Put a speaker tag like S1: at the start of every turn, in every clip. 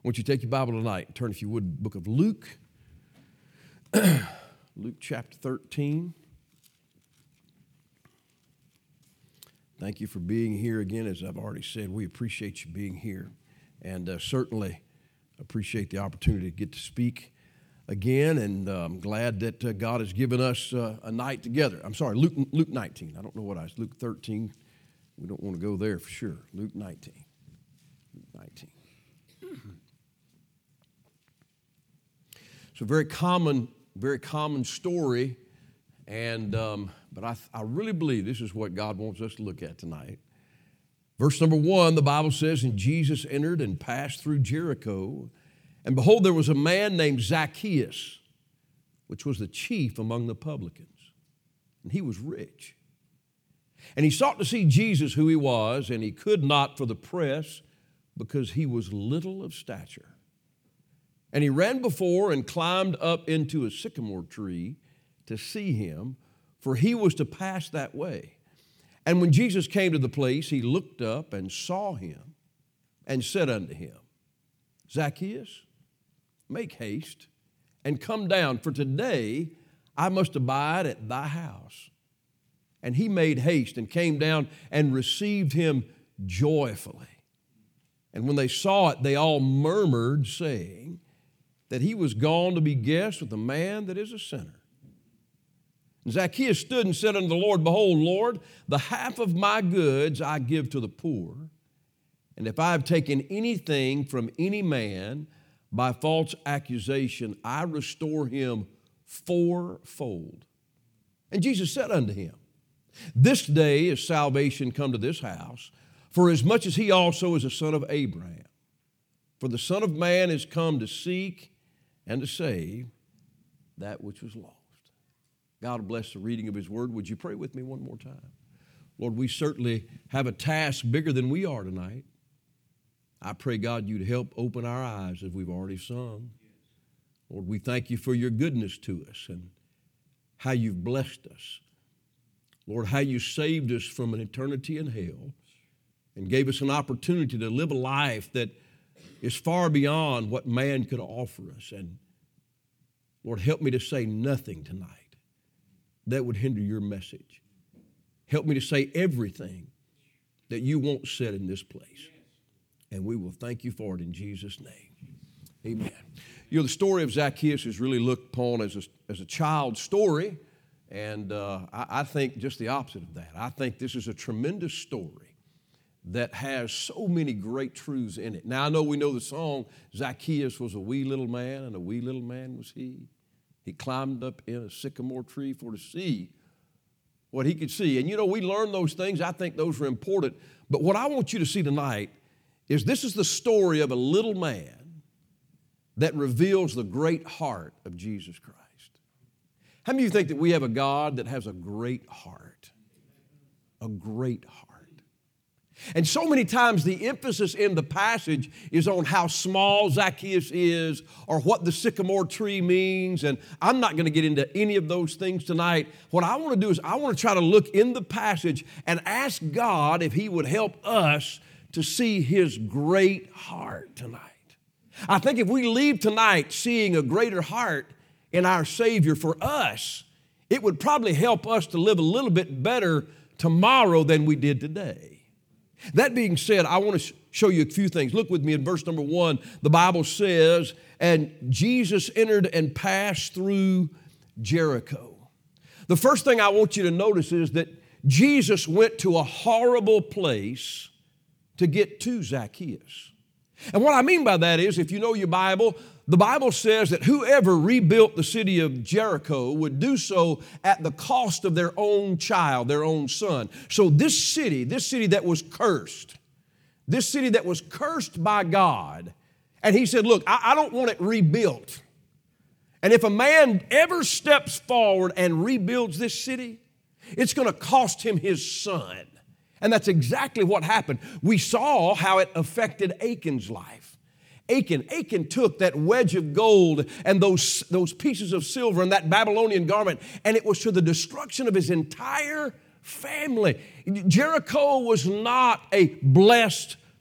S1: I want you to take your Bible tonight and turn, if you would, to the book of Luke, Luke chapter 13. Thank you for being here again. As I've already said, we appreciate you being here, and certainly appreciate the opportunity to get to speak again, and I'm glad that God has given us a night together. I'm sorry, Luke 19. I don't know what I was, Luke 13. We don't want to go there for sure. Luke 19. Luke 19. It's a very common story, and but I really believe this is what God wants us to look at tonight. Verse number 1, the Bible says, "And Jesus entered and passed through Jericho, and behold, there was a man named Zacchaeus, which was the chief among the publicans, and he was rich. And he sought to see Jesus, who he was, and he could not for the press, because he was little of stature. And he ran before and climbed up into a sycamore tree to see him, for he was to pass that way. And when Jesus came to the place, he looked up and saw him and said unto him, Zacchaeus, make haste and come down, for today I must abide at thy house. And he made haste and came down and received him joyfully. And when they saw it, they all murmured, saying that he was gone to be guest with a man that is a sinner. And Zacchaeus stood and said unto the Lord, Behold, Lord, the half of my goods I give to the poor. And if I have taken anything from any man by false accusation, I restore him fourfold. And Jesus said unto him, This day is salvation come to this house, for as much as he also is a son of Abraham. For the Son of Man is come to seek and to save that which was lost." God bless the reading of his word. Would you pray with me one more time? Lord, we certainly have a task bigger than we are tonight. I pray, God, you'd help open our eyes as we've already sung. Lord, we thank you for your goodness to us and how you've blessed us. Lord, how you saved us from an eternity in hell and gave us an opportunity to live a life that is far beyond what man could offer us. And Lord, help me to say nothing tonight that would hinder your message. Help me to say everything that you want said in this place. And we will thank you for it in Jesus' name. Amen. You know, the story of Zacchaeus is really looked upon as a child's story, and I think just the opposite of that. I think this is a tremendous story that has so many great truths in it. Now, I know we know the song, Zacchaeus was a wee little man, and a wee little man was he. He climbed up in a sycamore tree for to see what he could see. And you know, we learn those things. I think those are important. But what I want you to see tonight is this is the story of a little man that reveals the great heart of Jesus Christ. How many of you think that we have a God that has a great heart? A great heart. And so many times the emphasis in the passage is on how small Zacchaeus is or what the sycamore tree means. And I'm not going to get into any of those things tonight. What I want to do is I want to try to look in the passage and ask God if he would help us to see his great heart tonight. I think if we leave tonight seeing a greater heart in our Savior for us, it would probably help us to live a little bit better tomorrow than we did today. That being said, I want to show you a few things. Look with me in verse number 1. The Bible says, "And Jesus entered and passed through Jericho." The first thing I want you to notice is that Jesus went to a horrible place to get to Zacchaeus. And what I mean by that is, if you know your Bible, the Bible says that whoever rebuilt the city of Jericho would do so at the cost of their own child, their own son. So this city that was cursed by God, and he said, look, I don't want it rebuilt. And if a man ever steps forward and rebuilds this city, it's going to cost him his son. And that's exactly what happened. We saw how it affected Achan's life. Achan took that wedge of gold and those pieces of silver and that Babylonian garment, and it was to the destruction of his entire family. Jericho was not a blessed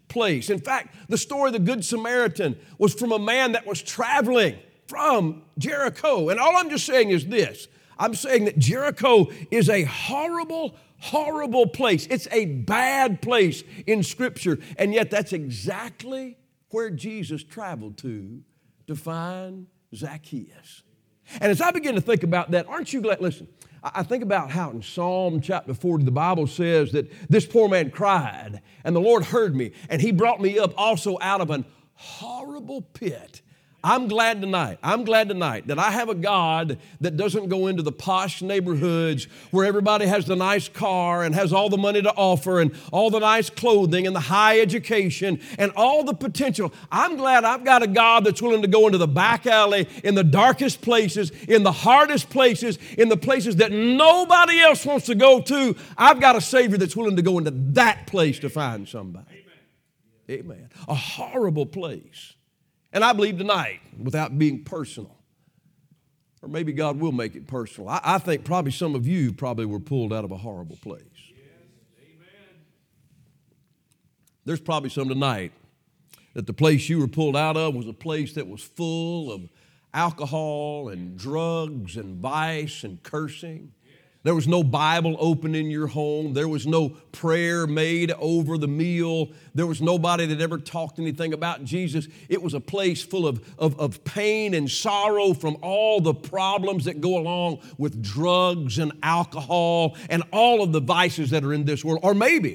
S1: place. In fact, the story of the Good Samaritan was from a man that was traveling from Jericho. And all I'm just saying is this. I'm saying that Jericho is a horrible, horrible place. It's a bad place in Scripture. And yet that's exactly where Jesus traveled to find Zacchaeus. And as I begin to think about that, aren't you glad? Listen, I think about how in Psalm chapter 40, the Bible says that this poor man cried, and the Lord heard me, and he brought me up also out of an horrible pit. I'm glad tonight that I have a God that doesn't go into the posh neighborhoods where everybody has the nice car and has all the money to offer and all the nice clothing and the high education and all the potential. I'm glad I've got a God that's willing to go into the back alley, in the darkest places, in the hardest places, in the places that nobody else wants to go to. I've got a Savior that's willing to go into that place to find somebody. Amen. A horrible place. And I believe tonight, without being personal, or maybe God will make it personal, I think probably some of you probably were pulled out of a horrible place. Yes. Amen. There's probably some tonight that the place you were pulled out of was a place that was full of alcohol and drugs and vice and cursing. There was no Bible open in your home. There was no prayer made over the meal. There was nobody that ever talked anything about Jesus. It was a place full of pain and sorrow from all the problems that go along with drugs and alcohol and all of the vices that are in this world. Or maybe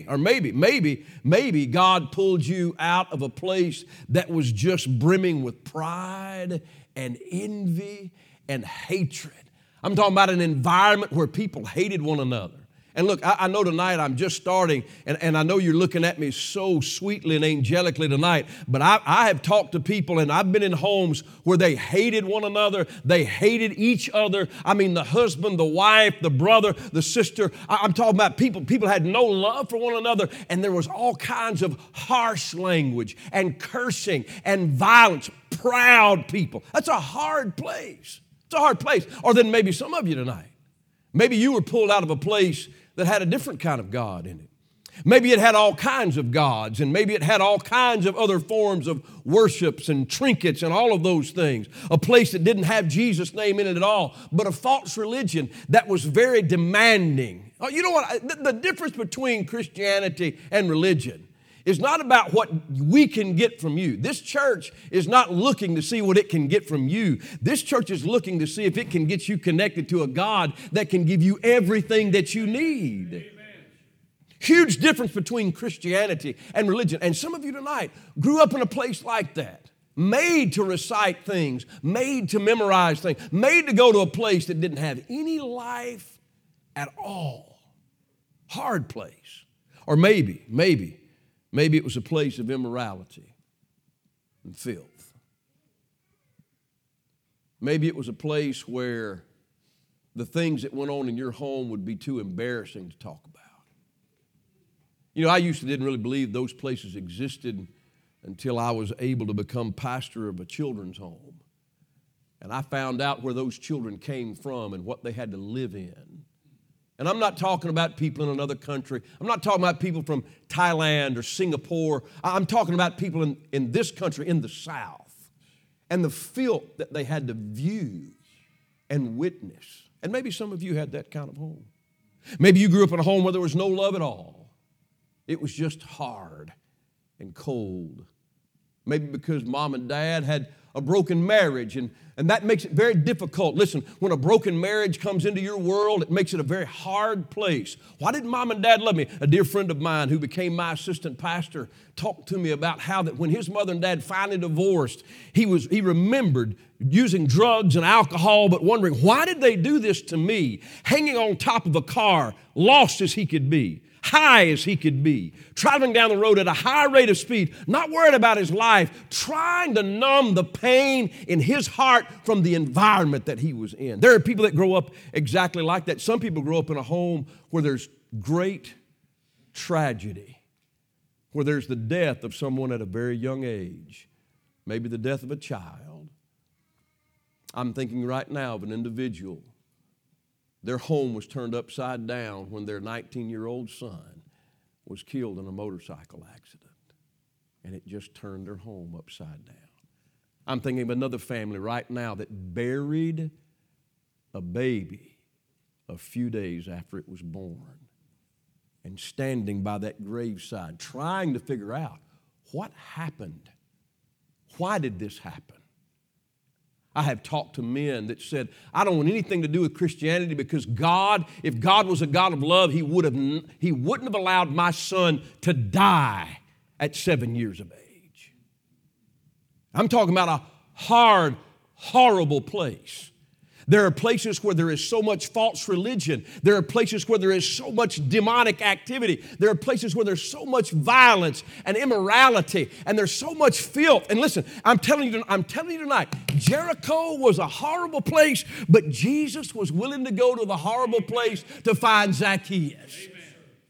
S1: God pulled you out of a place that was just brimming with pride and envy and hatred. I'm talking about an environment where people hated one another. And look, I know tonight I'm just starting, and I know you're looking at me so sweetly and angelically tonight, but I have talked to people, and I've been in homes where they hated one another. They hated each other. I mean, the husband, the wife, the brother, the sister. I'm talking about people had no love for one another, and there was all kinds of harsh language and cursing and violence. Proud people. That's a hard place. It's a hard place. Or then maybe some of you tonight, maybe you were pulled out of a place that had a different kind of God in it. Maybe it had all kinds of gods, and maybe it had all kinds of other forms of worships and trinkets and all of those things. A place that didn't have Jesus' name in it at all, but a false religion that was very demanding. Oh, you know what? The difference between Christianity and religion is not about what we can get from you. This church is not looking to see what it can get from you. This church is looking to see if it can get you connected to a God that can give you everything that you need. Amen. Huge difference between Christianity and religion. And some of you tonight grew up in a place like that, made to recite things, made to memorize things, made to go to a place that didn't have any life at all. Hard place. Or maybe it was a place of immorality and filth. Maybe it was a place where the things that went on in your home would be too embarrassing to talk about. You know, I didn't really believe those places existed until I was able to become pastor of a children's home. And I found out where those children came from and what they had to live in. And I'm not talking about people in another country. I'm not talking about people from Thailand or Singapore. I'm talking about people in this country, in the South, and the filth that they had to view and witness. And maybe some of you had that kind of home. Maybe you grew up in a home where there was no love at all. It was just hard and cold. Maybe because mom and dad had a broken marriage, and that makes it very difficult. Listen, when a broken marriage comes into your world, it makes it a very hard place. Why didn't mom and dad love me? A dear friend of mine who became my assistant pastor talked to me about how that when his mother and dad finally divorced, he remembered using drugs and alcohol, but wondering, why did they do this to me? Hanging on top of a car, lost as he could be, high as he could be, traveling down the road at a high rate of speed, not worried about his life, trying to numb the pain in his heart from the environment that he was in. There are people that grow up exactly like that. Some people grow up in a home where there's great tragedy, where there's the death of someone at a very young age, maybe the death of a child. I'm thinking right now of an individual. Their home was turned upside down when their 19-year-old son was killed in a motorcycle accident. and it just turned their home upside down. I'm thinking of another family right now that buried a baby a few days after it was born, and standing by that graveside trying to figure out what happened. Why did this happen? I have talked to men that said, I don't want anything to do with Christianity because God, if God was a God of love, He wouldn't have allowed my son to die at 7 years of age. I'm talking about a hard, horrible place. There are places where there is so much false religion. There are places where there is so much demonic activity. There are places where there's so much violence and immorality, and there's so much filth. And listen, I'm telling you tonight, Jericho was a horrible place, but Jesus was willing to go to the horrible place to find Zacchaeus. Amen.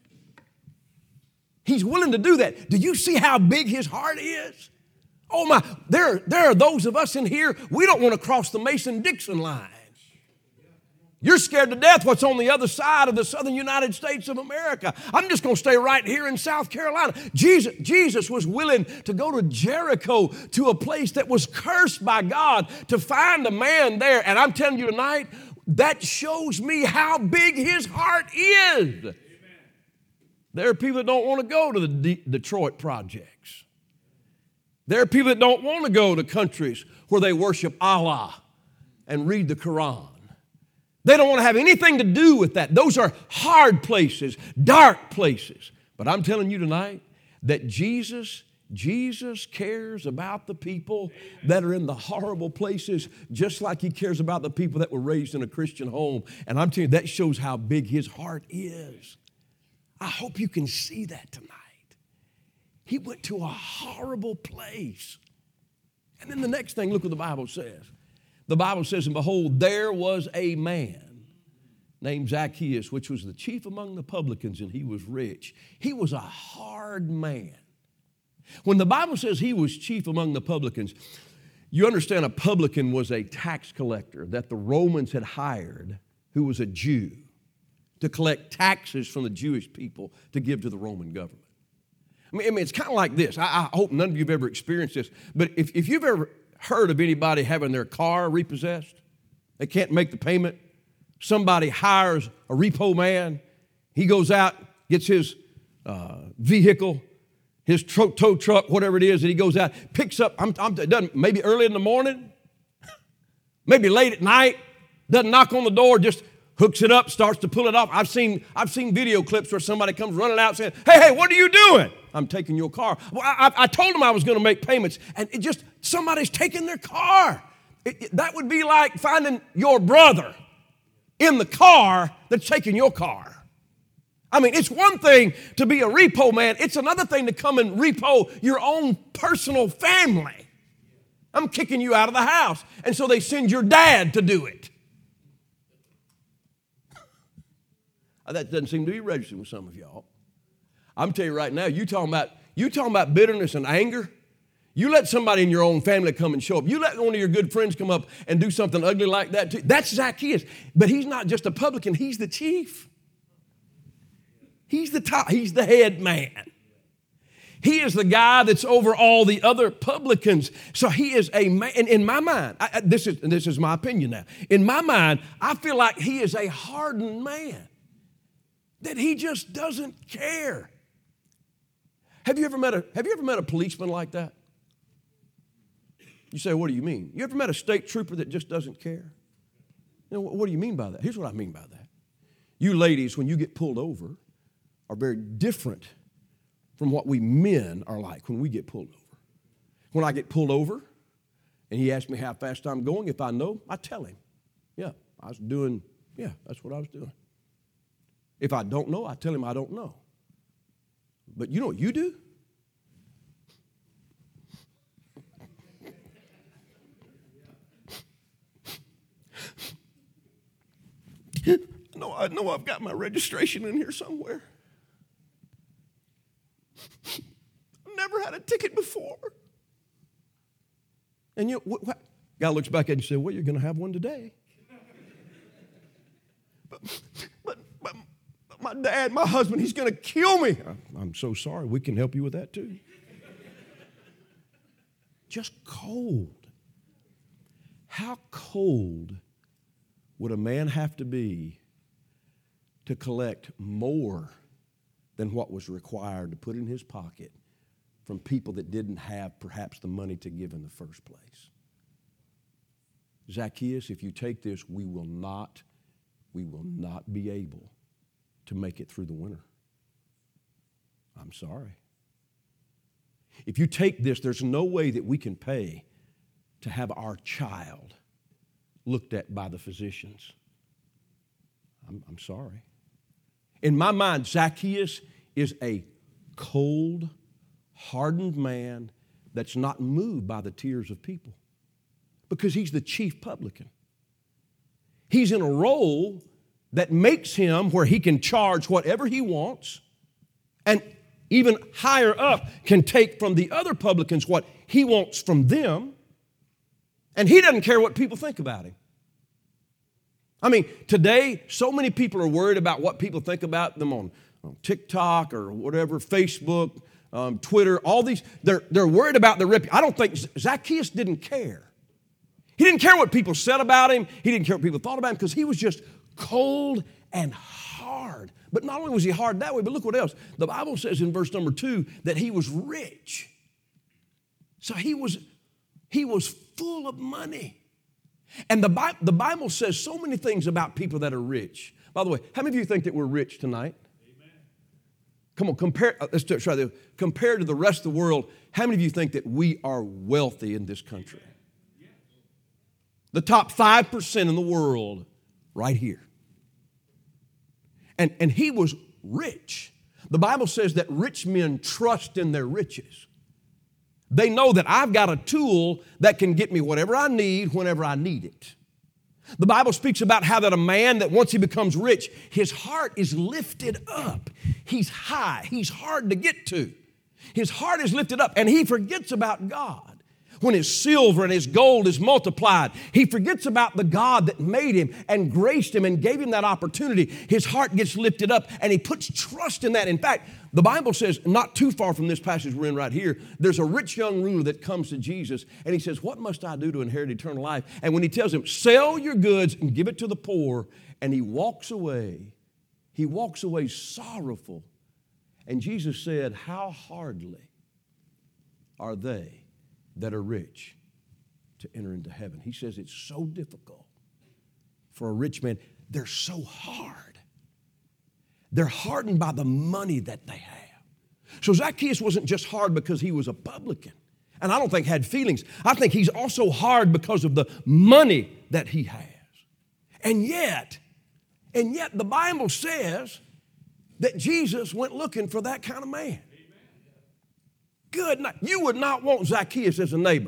S1: He's willing to do that. Do you see how big his heart is? Oh my, there are those of us in here, we don't want to cross the Mason-Dixon line. You're scared to death what's on the other side of the southern United States of America. I'm just going to stay right here in South Carolina. Jesus was willing to go to Jericho, to a place that was cursed by God, to find a man there. And I'm telling you tonight, that shows me how big his heart is. Amen. There are people that don't want to go to the Detroit projects. There are people that don't want to go to countries where they worship Allah and read the Quran. They don't want to have anything to do with that. Those are hard places, dark places. But I'm telling you tonight that Jesus cares about the people that are in the horrible places just like He cares about the people that were raised in a Christian home. And I'm telling you, that shows how big His heart is. I hope you can see that tonight. He went to a horrible place. And then the next thing, look what the Bible says. The Bible says, and behold, there was a man named Zacchaeus, which was the chief among the publicans, and he was rich. He was a hard man. When the Bible says he was chief among the publicans, you understand a publican was a tax collector that the Romans had hired, who was a Jew, to collect taxes from the Jewish people to give to the Roman government. I mean it's kind of like this. I hope none of you have ever experienced this, but if you've ever heard of anybody having their car repossessed, they can't make the payment, somebody hires a repo man, he goes out, gets his vehicle, his tow truck, whatever it is, and he goes out, picks up, maybe early in the morning, maybe late at night, doesn't knock on the door, just hooks it up, starts to pull it off. I've seen video clips where somebody comes running out saying, hey, what are you doing? I'm taking your car. Well, I told them I was going to make payments, and somebody's taking their car. That would be like finding your brother in the car that's taking your car. I mean, it's one thing to be a repo man. It's another thing to come and repo your own personal family. I'm kicking you out of the house. And so they send your dad to do it. That doesn't seem to be registering with some of y'all. I'm telling you right now, you talking about bitterness and anger. You let somebody in your own family come and show up. You let one of your good friends come up and do something ugly like that too. That's Zacchaeus. But he's not just a publican, he's the chief. He's the top, he's the head man. He is the guy that's over all the other publicans. So he is a man. And in my mind, this is my opinion now. In my mind, I feel like he is a hardened man. That he just doesn't care. Have you ever met a policeman like that? You say, what do you mean? You ever met a state trooper that just doesn't care? You know, what do you mean by that? Here's what I mean by that. You ladies, when you get pulled over, are very different from what we men are like when we get pulled over. When I get pulled over and he asks me how fast I'm going, if I know, I tell him, that's what I was doing. If I don't know, I tell him I don't know. But you know what you do? I know I've got my registration in here somewhere. I've never had a ticket before. And you know, guy looks back at you and says, well, you're going to have one today. But my dad, my husband, he's going to kill me. I'm so sorry. We can help you with that too. just cold. How cold would a man have to be to collect more than what was required to put in his pocket from people that didn't have perhaps the money to give in the first place? Zacchaeus, if you take this, we will not be able to make it through the winter. I'm sorry. If you take this, there's no way that we can pay to have our child looked at by the physicians. I'm sorry. In my mind, Zacchaeus is a cold, hardened man that's not moved by the tears of people because he's the chief publican. He's in a role that makes him where he can charge whatever he wants, and even higher up can take from the other publicans what he wants from them, and he doesn't care what people think about him. I mean, today, so many people are worried about what people think about them on TikTok or whatever, Facebook, Twitter, all these. They're worried about their reputation. I don't think Zacchaeus didn't care. He didn't care what people said about him. He didn't care what people thought about him because he was just cold and hard. But not only was he hard that way, but look what else. The Bible says in verse number 2 that he was rich. So he was full of money. And the Bible says so many things about people that are rich. By the way, how many of you think that we're rich tonight? Amen. Come on, let's try this. Compared to the rest of the world, how many of you think that we are wealthy in this country? Yes. The top 5% in the world, right here. And he was rich. The Bible says that rich men trust in their riches. They know that I've got a tool that can get me whatever I need whenever I need it. The Bible speaks about how that a man that once he becomes rich, his heart is lifted up. He's high. He's hard to get to. His heart is lifted up, and he forgets about God. When his silver and his gold is multiplied, he forgets about the God that made him and graced him and gave him that opportunity. His heart gets lifted up, and he puts trust in that. In fact, the Bible says, not too far from this passage we're in right here, there's a rich young ruler that comes to Jesus, and he says, what must I do to inherit eternal life? And when he tells him, sell your goods and give it to the poor, and he walks away sorrowful. And Jesus said, how hardly are they that are rich to enter into heaven. He says it's so difficult for a rich man. They're so hard. They're hardened by the money that they have. So Zacchaeus wasn't just hard because he was a publican, and I don't think had feelings. I think he's also hard because of the money that he has. And yet the Bible says that Jesus went looking for that kind of man. Good night. You would not want Zacchaeus as a neighbor.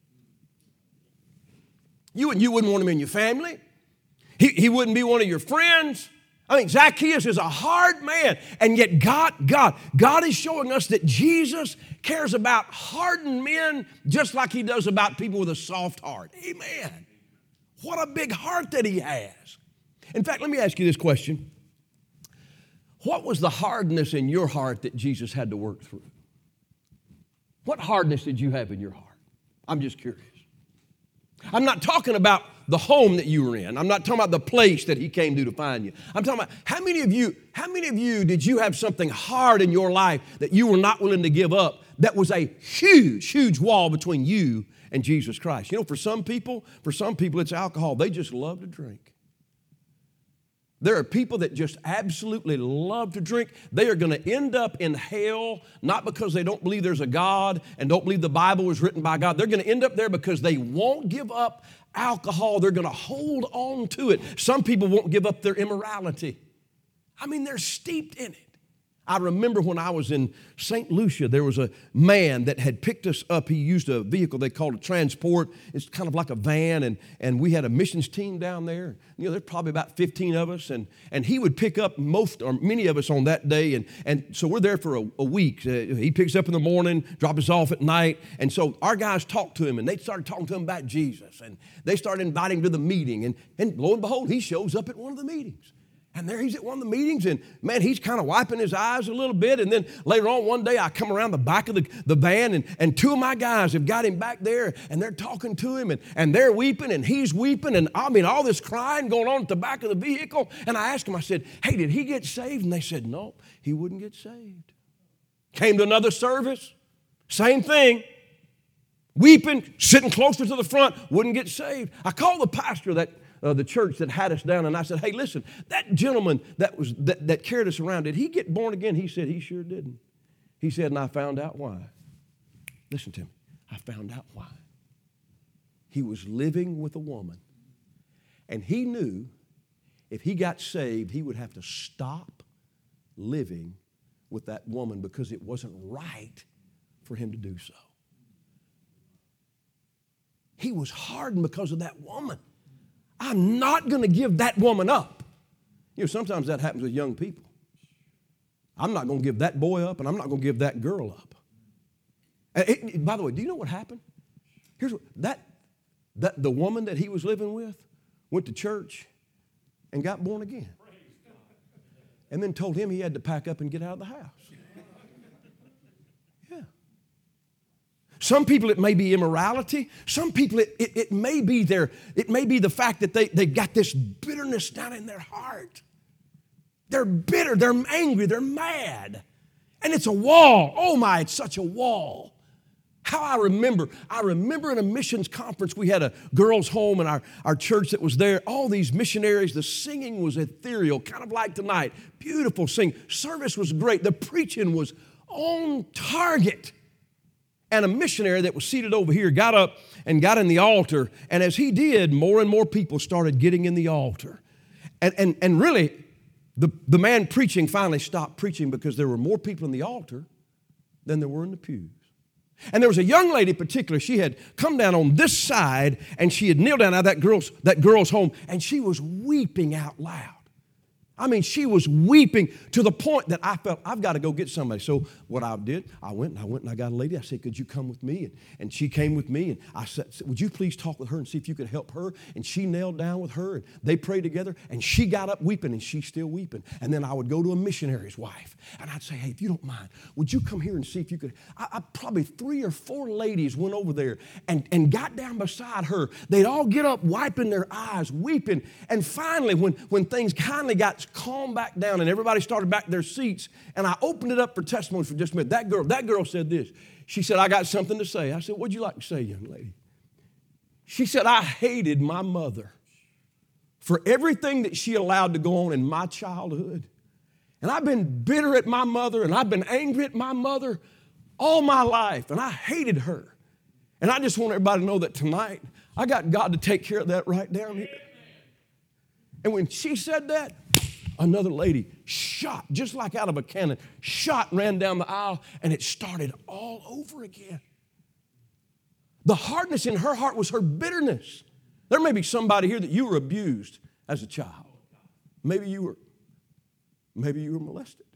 S1: You wouldn't want him in your family. He wouldn't be one of your friends. I mean, Zacchaeus is a hard man, and yet God is showing us that Jesus cares about hardened men just like he does about people with a soft heart. Amen. What a big heart that he has. In fact, let me ask you this question. What was the hardness in your heart that Jesus had to work through? What hardness did you have in your heart? I'm just curious. I'm not talking about the home that you were in. I'm not talking about the place that he came to find you. I'm talking about how many of you did you have something hard in your life that you were not willing to give up that was a huge, huge wall between you and Jesus Christ? You know, for some people it's alcohol. They just love to drink. There are people that just absolutely love to drink. They are going to end up in hell, not because they don't believe there's a God and don't believe the Bible was written by God. They're going to end up there because they won't give up alcohol. They're going to hold on to it. Some people won't give up their immorality. I mean, they're steeped in it. I remember when I was in St. Lucia, there was a man that had picked us up. He used a vehicle they called a transport. It's kind of like a van, and we had a missions team down there. You know, there's probably about 15 of us, and he would pick up most or many of us on that day, and so we're there for a week. He picks up in the morning, drops us off at night, and so our guys talked to him, and they started talking to him about Jesus, and they started inviting him to the meeting, and lo and behold, he shows up at one of the meetings. And there he's at one of the meetings, and man, he's kind of wiping his eyes a little bit. And then later on one day, I come around the back of the van, and two of my guys have got him back there, and they're talking to him, and they're weeping, and he's weeping, and I mean, all this crying going on at the back of the vehicle. And I asked him, I said, hey, did he get saved? And they said, no, he wouldn't get saved. Came to another service, same thing. Weeping, sitting closer to the front, wouldn't get saved. I called the pastor that the church that had us down, and I said, hey, listen, that gentleman that carried us around, did he get born again? He said he sure didn't. He said, and I found out why. Listen to me. I found out why. He was living with a woman, and he knew if he got saved, he would have to stop living with that woman because it wasn't right for him to do so. He was hardened because of that woman. I'm not going to give that woman up. You know, sometimes that happens with young people. I'm not going to give that boy up, and I'm not going to give that girl up. By the way, do you know what happened? Here's what, the woman that he was living with went to church and got born again. And then told him he had to pack up and get out of the house. Some people it may be immorality. Some people it may be the fact that they got this bitterness down in their heart. They're bitter, they're angry, they're mad. And it's a wall. Oh my, it's such a wall. How I remember in a missions conference, we had a girls' home in our church that was there. All these missionaries, the singing was ethereal, kind of like tonight. Beautiful singing. Service was great. The preaching was on target. And a missionary that was seated over here got up and got in the altar. And as he did, more and more people started getting in the altar. And really, the man preaching finally stopped preaching because there were more people in the altar than there were in the pews. And there was a young lady in particular, she had come down on this side and she had kneeled down at that girl's home, and she was weeping out loud. I mean, she was weeping to the point that I felt, I've got to go get somebody. So what I did, I went and I got a lady. I said, could you come with me? And she came with me. And I said, would you please talk with her and see if you could help her? And she knelt down with her, and they prayed together. And she got up weeping, and she's still weeping. And then I would go to a missionary's wife, and I'd say, hey, if you don't mind, would you come here and see if you could? Probably 3 or 4 ladies went over there and got down beside her. They'd all get up, wiping their eyes, weeping. And finally, when things kindly got calmed back down and everybody started back to their seats, and I opened it up for testimony for just a minute. That girl said this. She said, I got something to say. I said, what'd you like to say, young lady? She said, I hated my mother for everything that she allowed to go on in my childhood. And I've been bitter at my mother, and I've been angry at my mother all my life, and I hated her. And I just want everybody to know that tonight, I got God to take care of that right down here. And when she said that, another lady shot, just like out of a cannon, ran down the aisle, and it started all over again. The hardness in her heart was her bitterness. There may be somebody here that you were abused as a child. Maybe you were molested.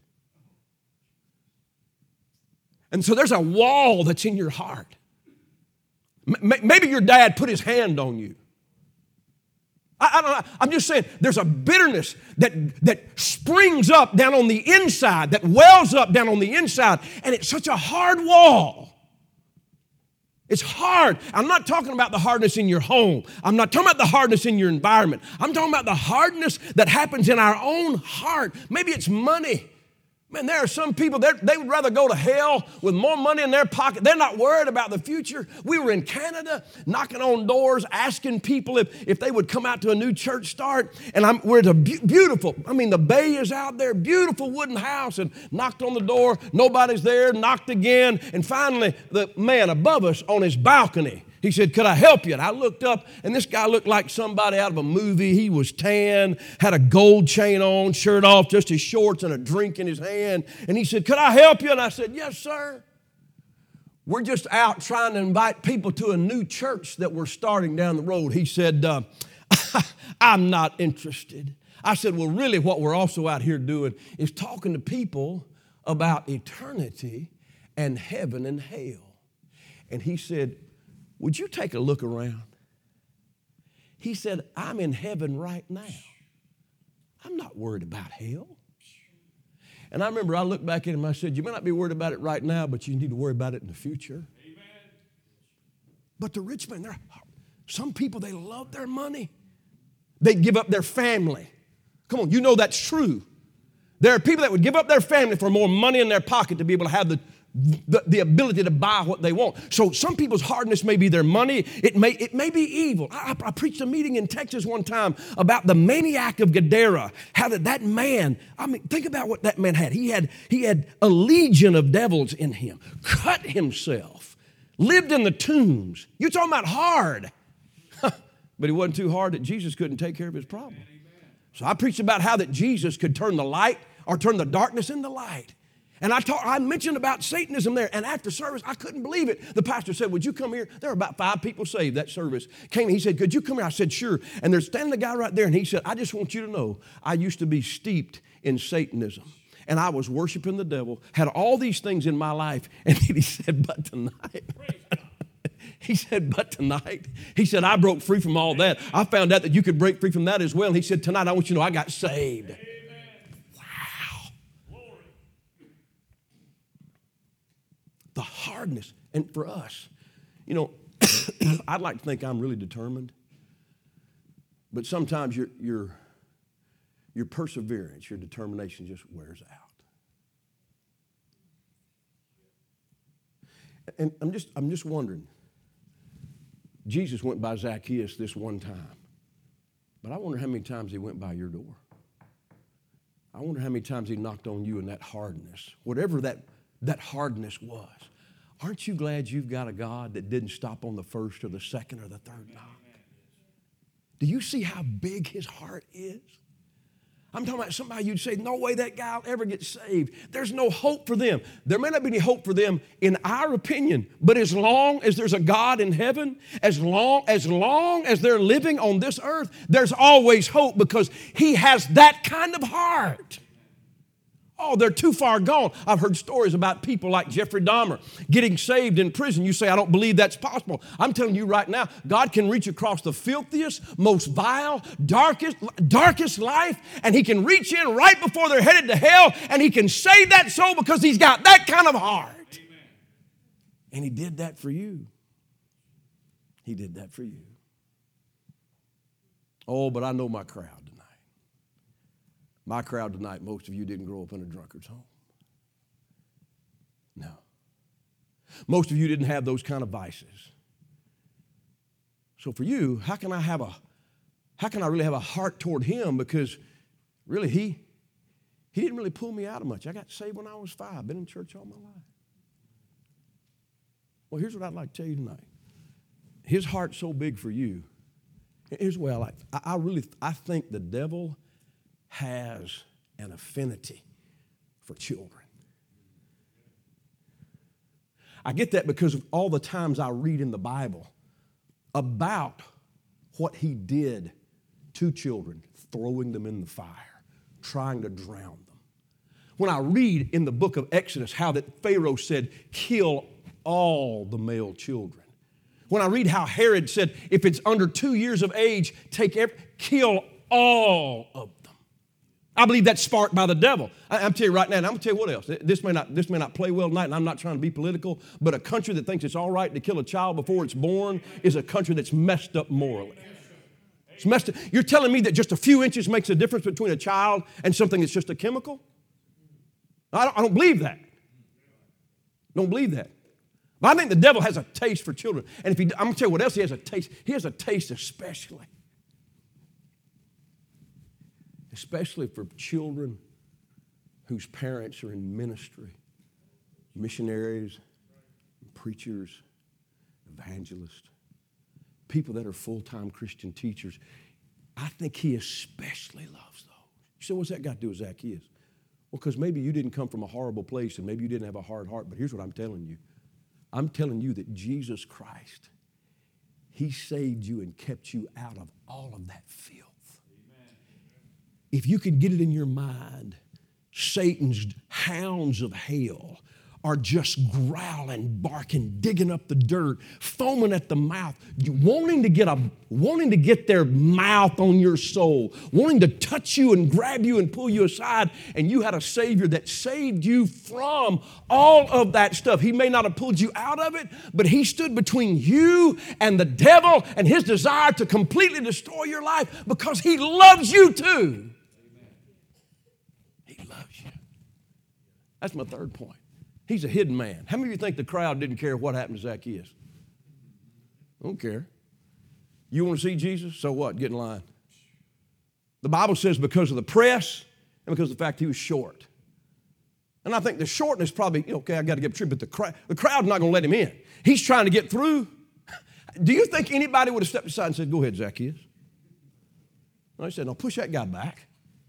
S1: And so there's a wall that's in your heart. Maybe your dad put his hand on you. I don't know. I'm just saying there's a bitterness that springs up down on the inside, that wells up down on the inside, and it's such a hard wall. It's hard. I'm not talking about the hardness in your home. I'm not talking about the hardness in your environment. I'm talking about the hardness that happens in our own heart. Maybe it's money. Man, there are some people, they would rather go to hell with more money in their pocket. They're not worried about the future. We were in Canada knocking on doors, asking people if they would come out to a new church start. And we're at a beautiful, the bay is out there, beautiful wooden house, and knocked on the door. Nobody's there, knocked again. And finally, the man above us on his balcony, he said, could I help you? And I looked up, and this guy looked like somebody out of a movie. He was tan, had a gold chain on, shirt off, just his shorts, and a drink in his hand. And he said, could I help you? And I said, yes, sir. We're just out trying to invite people to a new church that we're starting down the road. He said, I'm not interested. I said, well, really what we're also out here doing is talking to people about eternity and heaven and hell. And he said, would you take a look around? He said, I'm in heaven right now. I'm not worried about hell. And I remember I looked back at him and I said, you may not be worried about it right now, but you need to worry about it in the future. Amen. But the rich man, some people, they love their money. They give up their family. Come on, you know that's true. There are people that would give up their family for more money in their pocket to be able to have the ability to buy what they want. So some people's hardness may be their money. It may be evil. I preached a meeting in Texas one time about the maniac of Gadara. How that man, I mean, think about what that man had. He had a legion of devils in him, cut himself, lived in the tombs. You're talking about hard. But he wasn't too hard that Jesus couldn't take care of his problem. So I preached about how that Jesus could turn the light or turn the darkness into light. And I mentioned about Satanism there. And after service, I couldn't believe it. The pastor said, would you come here? There were about 5 people saved that service. He said, could you come here? I said, sure. And there's standing a guy right there. And he said, I just want you to know, I used to be steeped in Satanism. And I was worshiping the devil, had all these things in my life. And then he said, but tonight. He said, but tonight. He said, I broke free from all that. I found out that you could break free from that as well. And he said, tonight, I want you to know I got saved. Amen. The hardness. And for us, you know, I'd like to think I'm really determined. But sometimes your perseverance, your determination just wears out. And I'm just wondering. Jesus went by Zacchaeus this one time. But I wonder how many times he went by your door. I wonder how many times he knocked on you in that hardness, whatever that hardness was. Aren't you glad you've got a God that didn't stop on the first or the second or the third knock? Do you see how big his heart is? I'm talking about somebody you'd say, no way that guy will ever get saved. There's no hope for them. There may not be any hope for them in our opinion, but as long as there's a God in heaven, as long as they're living on this earth, there's always hope because he has that kind of heart. Oh, they're too far gone. I've heard stories about people like Jeffrey Dahmer getting saved in prison. You say, I don't believe that's possible. I'm telling you right now, God can reach across the filthiest, most vile, darkest life, and he can reach in right before they're headed to hell, and he can save that soul because he's got that kind of heart. Amen. And he did that for you. He did that for you. Oh, but I know my crowd. My crowd tonight, most of you didn't grow up in a drunkard's home. No. Most of you didn't have those kind of vices. So for you, how can I really have a heart toward him? Because really he didn't really pull me out of much. I got saved when I was 5, been in church all my life. Well, here's what I'd like to tell you tonight. His heart's so big for you. Here's the way I like it. I think the devil has an affinity for children. I get that because of all the times I read in the Bible about what he did to children, throwing them in the fire, trying to drown them. When I read in the book of Exodus how that Pharaoh said, kill all the male children. When I read how Herod said, if it's under 2 years of age, kill all of them. I believe that's sparked by the devil. I'm telling you right now, and I'm going to tell you what else. This may not play well tonight, and I'm not trying to be political, but a country that thinks it's all right to kill a child before it's born is a country that's messed up morally. It's messed up. You're telling me that just a few inches makes a difference between a child and something that's just a chemical? I don't believe that. Don't believe that. But I think the devil has a taste for children. And I'm going to tell you what else he has a taste. He has a taste especially for children whose parents are in ministry, missionaries, preachers, evangelists, people that are full-time Christian teachers. I think he especially loves those. You say, what's that got to do with Zacchaeus? Well, because maybe you didn't come from a horrible place and maybe you didn't have a hard heart, but here's what I'm telling you. I'm telling you that Jesus Christ, he saved you and kept you out of all of that filth. If you could get it in your mind, Satan's hounds of hell are just growling, barking, digging up the dirt, foaming at the mouth, wanting to get their mouth on your soul, wanting to touch you and grab you and pull you aside. And you had a Savior that saved you from all of that stuff. He may not have pulled you out of it, but He stood between you and the devil and his desire to completely destroy your life because He loves you too. He loves you. That's my third point. He's a hidden man. How many of you think the crowd didn't care what happened to Zacchaeus? Don't care. You want to see Jesus? So what? Get in line. The Bible says because of the press and because of the fact he was short. And I think the shortness probably, okay, I got to get through, but the crowd's not going to let him in. He's trying to get through. Do you think anybody would have stepped aside and said, go ahead, Zacchaeus? No, he said, no, push that guy back.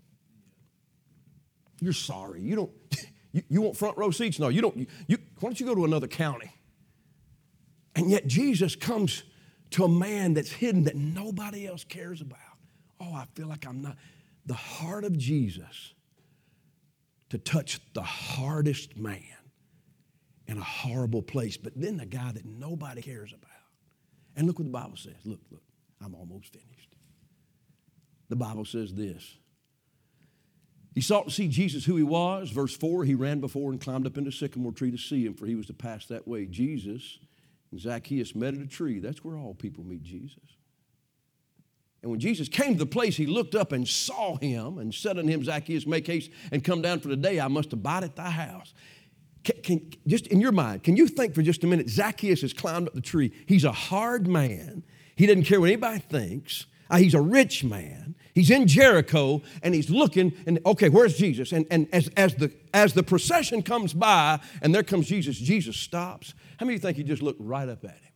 S1: You're sorry. You don't... You want front row seats? No, you don't. Why don't you go to another county? And yet Jesus comes to a man that's hidden that nobody else cares about. Oh, I feel like I'm not. The heart of Jesus to touch the hardest man in a horrible place, but then the guy that nobody cares about. And look what the Bible says. Look, I'm almost finished. The Bible says this. He sought to see Jesus who He was. Verse 4, he ran before and climbed up into a sycamore tree to see Him, for he was to pass that way. Jesus and Zacchaeus met at a tree. That's where all people meet Jesus. And when Jesus came to the place, he looked up and saw him and said unto him, Zacchaeus, make haste and come down, for today I must abide at thy house. Just in your mind, can you think for just a minute, Zacchaeus has climbed up the tree. He's a hard man. He doesn't care what anybody thinks. He's a rich man. He's in Jericho, and he's looking, and okay, where's Jesus? And as the procession comes by, and there comes Jesus, Jesus stops. How many of you think he just looked right up at him?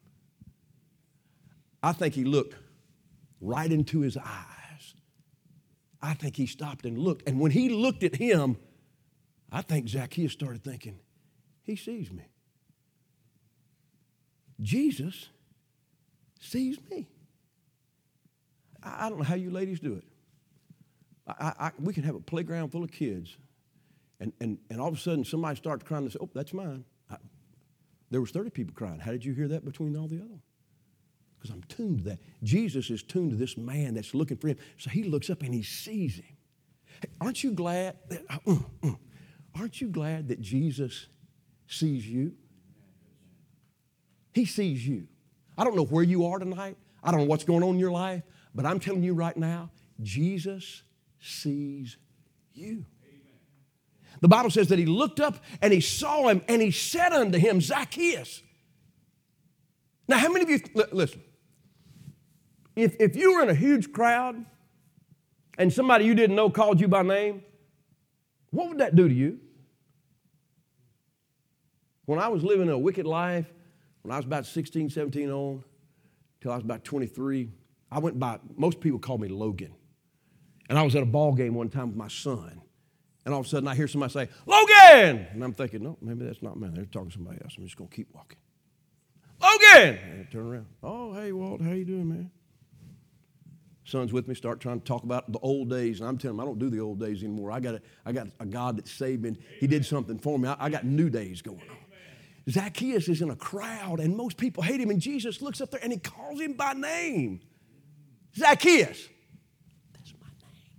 S1: I think he looked right into his eyes. I think he stopped and looked. And when he looked at him, I think Zacchaeus started thinking, he sees me. Jesus sees me. I don't know how you ladies do it. We can have a playground full of kids, and all of a sudden somebody starts crying and says, oh, that's mine. There was 30 people crying. How did you hear that between all the other ones? Because I'm tuned to that. Jesus is tuned to this man that's looking for him. So he looks up and he sees him. Hey, aren't you glad that Jesus sees you? He sees you. I don't know where you are tonight. I don't know what's going on in your life. But I'm telling you right now, Jesus sees you. The Bible says that he looked up and he saw him and he said unto him, Zacchaeus. Now, how many of you, listen, if you were in a huge crowd and somebody you didn't know called you by name, what would that do to you? When I was living a wicked life, when I was about 16, 17 on, till I was about 23, I went by, most people called me Logan. And I was at a ball game one time with my son. And all of a sudden I hear somebody say, Logan! And I'm thinking, no, maybe that's not me. They're talking to somebody else. I'm just going to keep walking. Logan! And I turn around. Oh, hey, Walt, how you doing, man? Son's with me, start trying to talk about the old days. And I'm telling him, I don't do the old days anymore. I got a God that saved me. He did something for me. I got new days going on. Zacchaeus is in a crowd, and most people hate him. And Jesus looks up there, and he calls him by name. Zacchaeus. That's my name.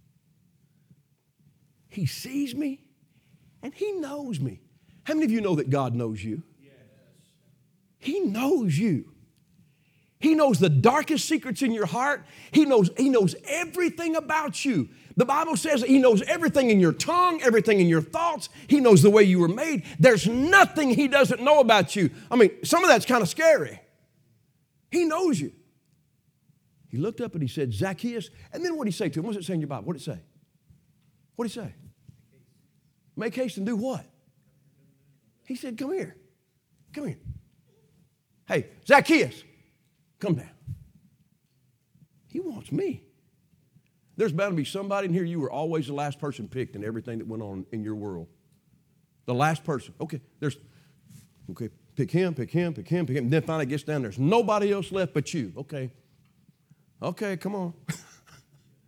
S1: He sees me, and he knows me. How many of you know that God knows you? Yes. He knows you. He knows the darkest secrets in your heart. He knows everything about you. The Bible says that he knows everything in your tongue, everything in your thoughts. He knows the way you were made. There's nothing he doesn't know about you. I mean, some of that's kind of scary. He knows you. He looked up and he said, Zacchaeus. And then what did he say to him? What does it say in your Bible? What did it say? What did he say? Make haste and do what? He said, come here. Come here. Hey, Zacchaeus, come down. He wants me. There's bound to be somebody in here, you were always the last person picked in everything that went on in your world. The last person. Okay, pick him. And then finally it gets down, there's nobody else left but you. Okay, come on.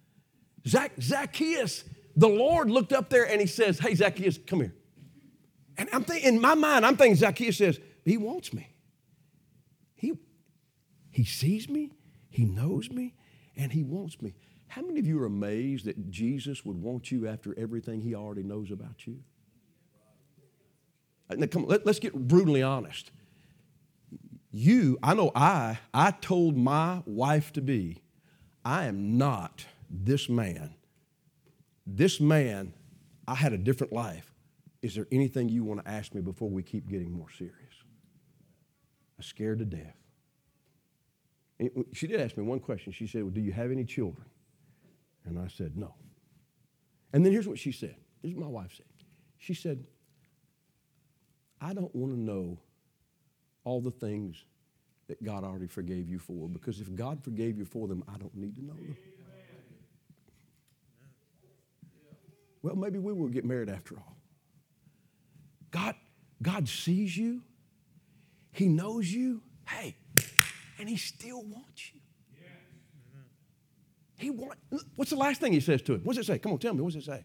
S1: Zacchaeus, the Lord looked up there and he says, hey, Zacchaeus, come here. And I'm thinking, in my mind, I'm thinking Zacchaeus says, he wants me. He sees me, he knows me, and he wants me. How many of you are amazed that Jesus would want you after everything he already knows about you? Now, come on, let's get brutally honest. I told my wife to be, I am not this man. This man, I had a different life. Is there anything you want to ask me before we keep getting more serious? I'm scared to death. And she did ask me one question. She said, well, do you have any children? And I said, no. And then here's what she said. This is what my wife said. She said, I don't want to know all the things that God already forgave you for, because if God forgave you for them, I don't need to know them. Well, maybe we will get married after all. God sees you. He knows you. Hey, and he still wants you. What's the last thing he says to him? What's it say? Come on, tell me. What's it say?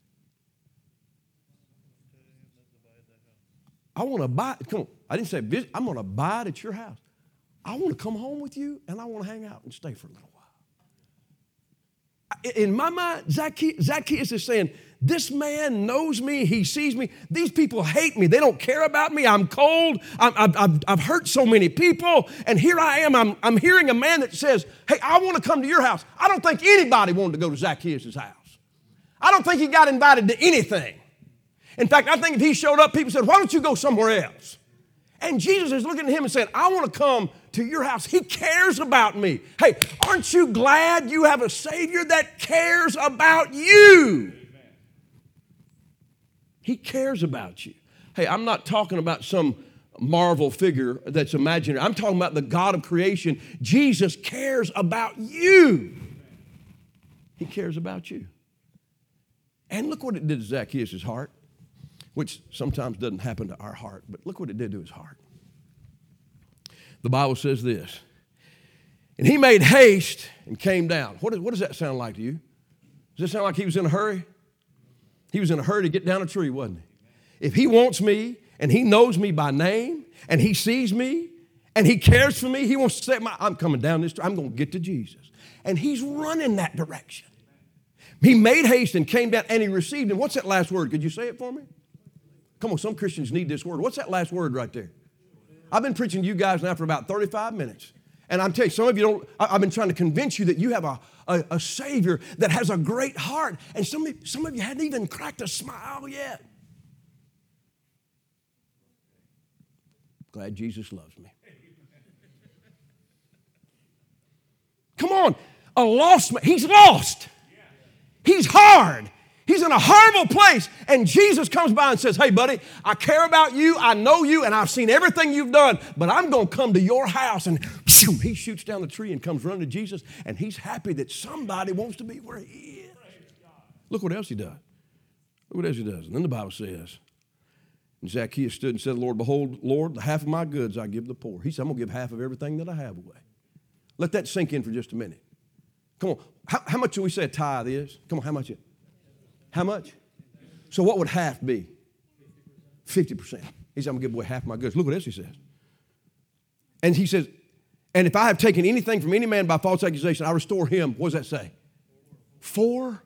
S1: I want to abide. Come on. I didn't say visit. I'm going to abide at your house. I want to come home with you, and I want to hang out and stay for a little while. In my mind, Zacchaeus is saying, this man knows me. He sees me. These people hate me. They don't care about me. I'm cold. I've hurt so many people. And here I am. I'm hearing a man that says, hey, I want to come to your house. I don't think anybody wanted to go to Zacchaeus' house. I don't think he got invited to anything. In fact, I think if he showed up, people said, why don't you go somewhere else? And Jesus is looking at him and saying, I want to come to your house. He cares about me. Hey, aren't you glad you have a Savior that cares about you? He cares about you. Hey, I'm not talking about some Marvel figure that's imaginary. I'm talking about the God of creation. Jesus cares about you. He cares about you. And look what it did to Zacchaeus' heart, which sometimes doesn't happen to our heart, but look what it did to his heart. The Bible says this, and he made haste and came down. What does that sound like to you? Does it sound like he was in a hurry? He was in a hurry to get down a tree, wasn't he? If he wants me and he knows me by name and he sees me and he cares for me, he wants to say, I'm coming down this tree. I'm going to get to Jesus. And he's running that direction. He made haste and came down and he received him. What's that last word? Could you say it for me? Come on, some Christians need this word. What's that last word right there? I've been preaching to you guys now for about 35 minutes. And I'm telling you, some of you don't, I've been trying to convince you that you have a Savior that has a great heart. And some of you hadn't even cracked a smile yet. Glad Jesus loves me. Come on, a lost man. He's lost. He's hard. He's in a horrible place. And Jesus comes by and says, hey, buddy, I care about you. I know you, and I've seen everything you've done, but I'm going to come to your house. And he shoots down the tree and comes running to Jesus, and he's happy that somebody wants to be where he is. Look what else he does. Look what else he does. And then the Bible says, and Zacchaeus stood and said, Lord, behold, Lord, the half of my goods I give the poor. He said, I'm going to give half of everything that I have away. Let that sink in for just a minute. Come on. How much do we say a tithe is? Come on, how much is it? How much? So what would half be? 50%. He said, I'm going to give away half my goods. Look what else he says. And he says, and if I have taken anything from any man by false accusation, I restore him. What does that say? Fourfold.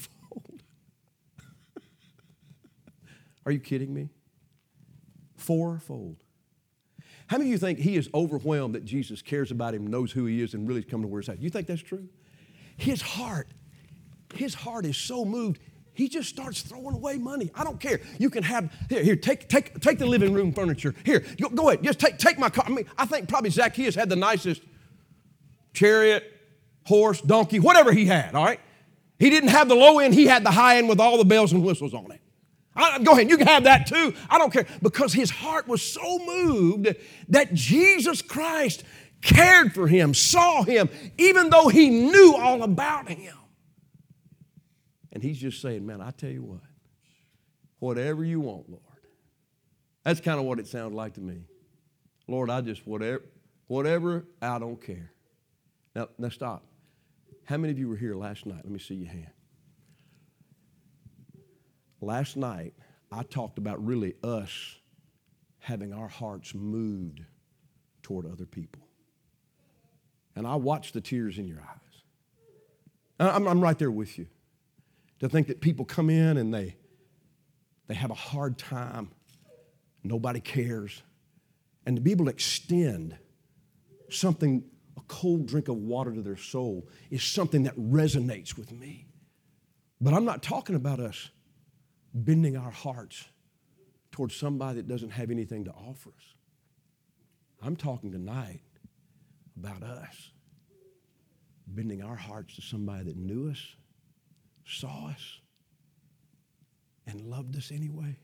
S1: Are you kidding me? Fourfold. How many of you think he is overwhelmed that Jesus cares about him, knows who he is, and really has come to where he's at? Do you think that's true? His heart is so moved, he just starts throwing away money. I don't care. You can have, here, take the living room furniture. Here, go ahead, just take my car. I mean, I think probably Zacchaeus had the nicest chariot, horse, donkey, whatever he had, all right? He didn't have the low end, he had the high end with all the bells and whistles on it. Go ahead, you can have that too. I don't care. Because his heart was so moved that Jesus Christ cared for him, saw him, even though he knew all about him. And he's just saying, man, I tell you what, whatever you want, Lord. That's kind of what it sounds like to me. Lord, I just, whatever, I don't care. Now stop. How many of you were here last night? Let me see your hand. Last night, I talked about really us having our hearts moved toward other people. And I watched the tears in your eyes. I'm right there with you. To think that people come in and they have a hard time, nobody cares, and to be able to extend something, a cold drink of water to their soul, is something that resonates with me. But I'm not talking about us bending our hearts towards somebody that doesn't have anything to offer us. I'm talking tonight about us bending our hearts to somebody that knew us, saw us, and loved us anyway.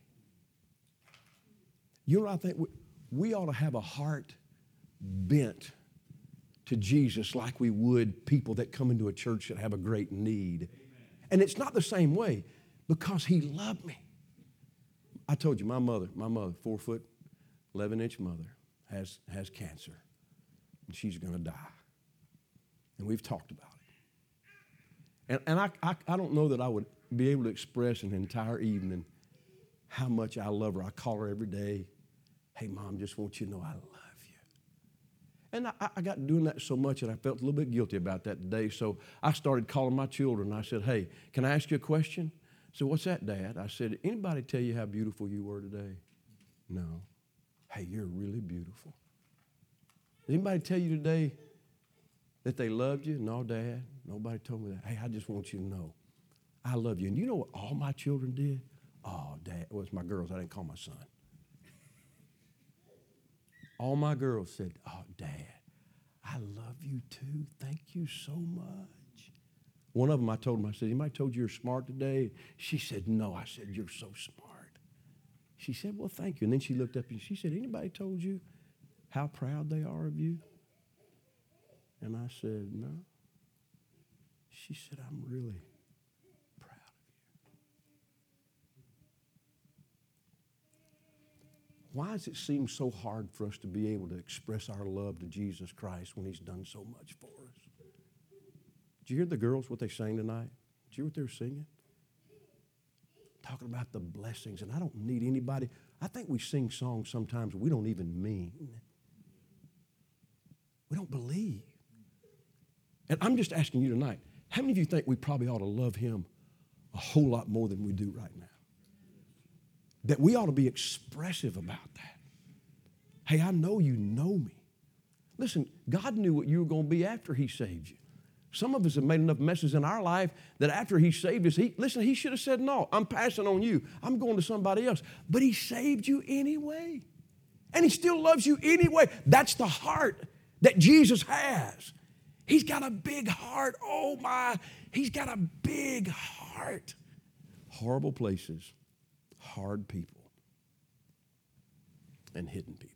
S1: You know what I think? We ought to have a heart bent to Jesus like we would people that come into a church that have a great need. And it's not the same way because he loved me. I told you, my mother, 4 foot, 11-inch mother, has cancer. And she's going to die. And we've talked about it. And I don't know that I would be able to express an entire evening how much I love her. I call her every day. Hey, Mom, just want you to know I love you. And I got doing that so much, and I felt a little bit guilty about that today. So I started calling my children. I said, hey, can I ask you a question? So what's that, Dad? I said, anybody tell you how beautiful you were today? No. Hey, you're really beautiful. Did anybody tell you today that they loved you? No, Dad. Nobody told me that. Hey, I just want you to know I love you. And you know what all my children did? Oh, Dad. Well, it's my girls. I didn't call my son. All my girls said, oh, Dad, I love you too. Thank you so much. One of them, I told him, I said, anybody told you you're smart today? She said, no. I said, you're so smart. She said, well, thank you. And then she looked up and she said, anybody told you how proud they are of you? And I said, no. She said, I'm really proud of you. Why does it seem so hard for us to be able to express our love to Jesus Christ when he's done so much for us? Did you hear the girls, what they sang tonight? Did you hear what they were singing? Talking about the blessings, and I don't need anybody. I think we sing songs sometimes we don't even mean. We don't believe. And I'm just asking you tonight, how many of you think we probably ought to love him a whole lot more than we do right now? That we ought to be expressive about that. Hey, I know you know me. Listen, God knew what you were going to be after he saved you. Some of us have made enough messes in our life that after he saved us, he should have said, no, I'm passing on you. I'm going to somebody else. But he saved you anyway. And he still loves you anyway. That's the heart that Jesus has. He's got a big heart. Oh my, he's got a big heart. Horrible places, hard people, and hidden people.